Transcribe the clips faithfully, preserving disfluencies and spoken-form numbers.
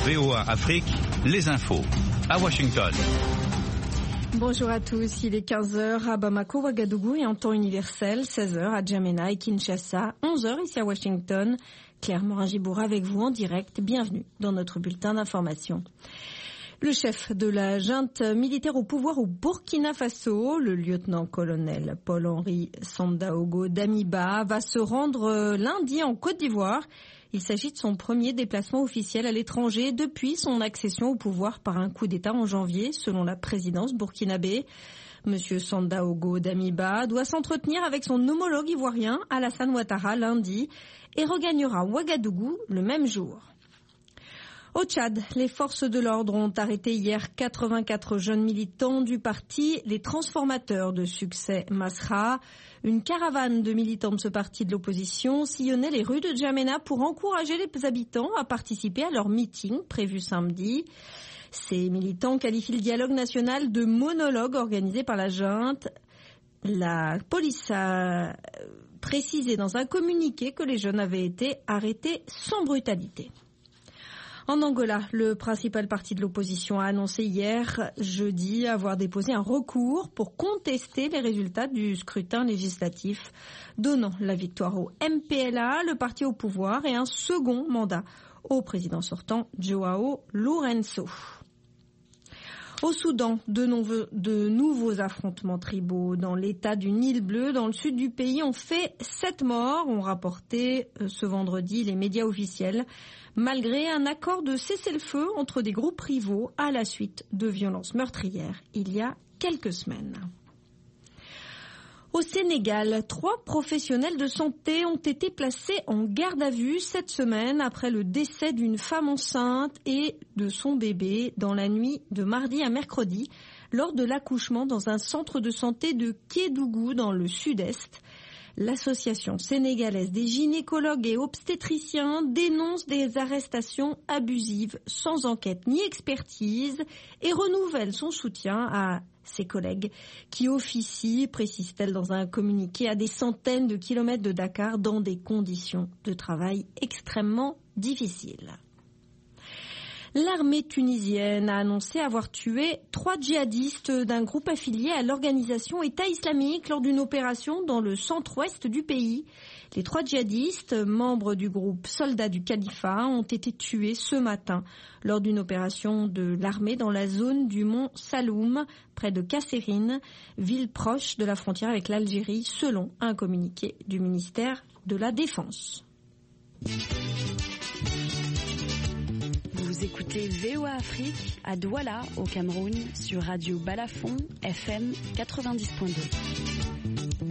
V O A Afrique, les infos. À Washington. Bonjour à tous, il est quinze heures à Bamako, Ouagadougou et en temps universel, seize heures à N'Djamena et Kinshasa, onze heures ici à Washington. Claire Morin-Gibour avec vous en direct, bienvenue dans notre bulletin d'information. Le chef de la junte militaire au pouvoir au Burkina Faso, le lieutenant-colonel Paul-Henri Sandaogo Damiba, va se rendre lundi en Côte d'Ivoire. Il s'agit de son premier déplacement officiel à l'étranger depuis son accession au pouvoir par un coup d'État en janvier, selon la présidence burkinabé. Monsieur Sandaogo Damiba doit s'entretenir avec son homologue ivoirien Alassane Ouattara lundi et regagnera Ouagadougou le même jour. Au Tchad, les forces de l'ordre ont arrêté hier quatre-vingt-quatre jeunes militants du parti Les Transformateurs de Succès Masra. Une caravane de militants de ce parti de l'opposition sillonnait les rues de N'Djamena pour encourager les habitants à participer à leur meeting prévu samedi. Ces militants qualifient le dialogue national de monologue organisé par la junte. La police a précisé dans un communiqué que les jeunes avaient été arrêtés sans brutalité. En Angola, le principal parti de l'opposition a annoncé hier, jeudi, avoir déposé un recours pour contester les résultats du scrutin législatif, donnant la victoire au M P L A, le parti au pouvoir, et un second mandat au président sortant, João Lourenço. Au Soudan, de nouveaux, de nouveaux affrontements tribaux dans l'état du Nil bleu, dans le sud du pays, ont fait sept morts, ont rapporté ce vendredi les médias officiels, malgré un accord de cessez-le-feu entre des groupes rivaux à la suite de violences meurtrières il y a quelques semaines. Au Sénégal, trois professionnels de santé ont été placés en garde à vue cette semaine après le décès d'une femme enceinte et de son bébé dans la nuit de mardi à mercredi lors de l'accouchement dans un centre de santé de Kédougou dans le sud-est. L'association sénégalaise des gynécologues et obstétriciens dénonce des arrestations abusives sans enquête ni expertise et renouvelle son soutien à ses collègues qui officient, précise-t-elle dans un communiqué, à des centaines de kilomètres de Dakar dans des conditions de travail extrêmement difficiles. L'armée tunisienne a annoncé avoir tué trois djihadistes d'un groupe affilié à l'organisation État islamique lors d'une opération dans le centre-ouest du pays. Les trois djihadistes, membres du groupe Soldats du Califat, ont été tués ce matin lors d'une opération de l'armée dans la zone du mont Saloum, près de Kasserine, ville proche de la frontière avec l'Algérie, selon un communiqué du ministère de la Défense. Vous écoutez V O A Afrique à Douala, au Cameroun, sur Radio Balafon, F M quatre-vingt-dix point deux.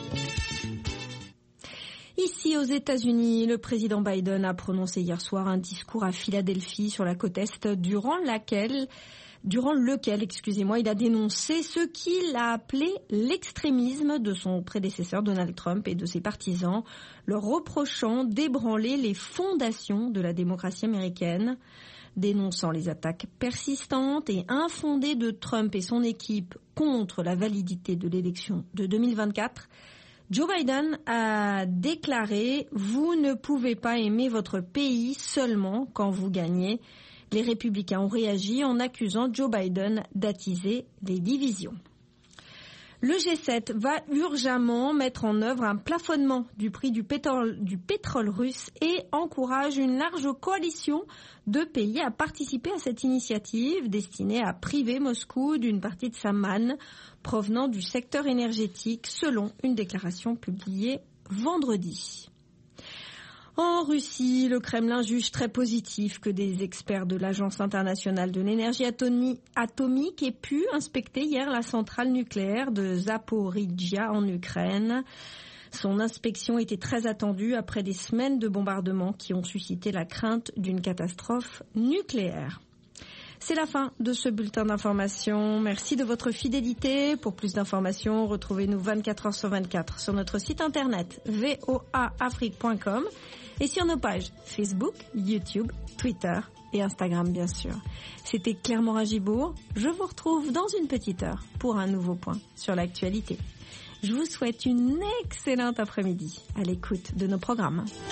Ici aux États-Unis, le président Biden a prononcé hier soir un discours à Philadelphie sur la côte Est, durant laquelle, durant lequel, excusez-moi, il a dénoncé ce qu'il a appelé l'extrémisme de son prédécesseur Donald Trump et de ses partisans, leur reprochant d'ébranler les fondations de la démocratie américaine. Dénonçant les attaques persistantes et infondées de Trump et son équipe contre la validité de l'élection de deux mille vingt-quatre, Joe Biden a déclaré « Vous ne pouvez pas aimer votre pays seulement quand vous gagnez ». Les républicains ont réagi en accusant Joe Biden d'attiser les divisions. Le G sept va urgemment mettre en œuvre un plafonnement du prix du pétrole, du pétrole russe et encourage une large coalition de pays à participer à cette initiative destinée à priver Moscou d'une partie de sa manne provenant du secteur énergétique, selon une déclaration publiée vendredi. En Russie, le Kremlin juge très positif que des experts de l'Agence internationale de l'énergie atomique aient pu inspecter hier la centrale nucléaire de Zaporijia en Ukraine. Son inspection était très attendue après des semaines de bombardements qui ont suscité la crainte d'une catastrophe nucléaire. C'est la fin de ce bulletin d'information. Merci de votre fidélité. Pour plus d'informations, retrouvez-nous vingt-quatre heures sur vingt-quatre sur notre site internet v o a afrique point com et sur nos pages Facebook, YouTube, Twitter et Instagram bien sûr. C'était Claire Morin-Gibour. Je vous retrouve dans une petite heure pour un nouveau point sur l'actualité. Je vous souhaite une excellente après-midi à l'écoute de nos programmes.